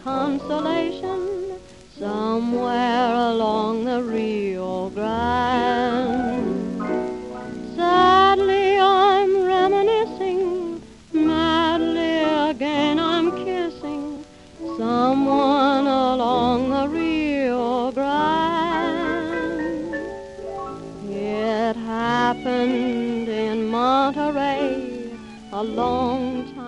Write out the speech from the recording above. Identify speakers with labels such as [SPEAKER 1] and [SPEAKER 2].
[SPEAKER 1] consolation somewhere along the Rio Grande. Sadly I'm reminiscing, madly again I'm kissing someone along the Rio Grande. It happened in Monterey a long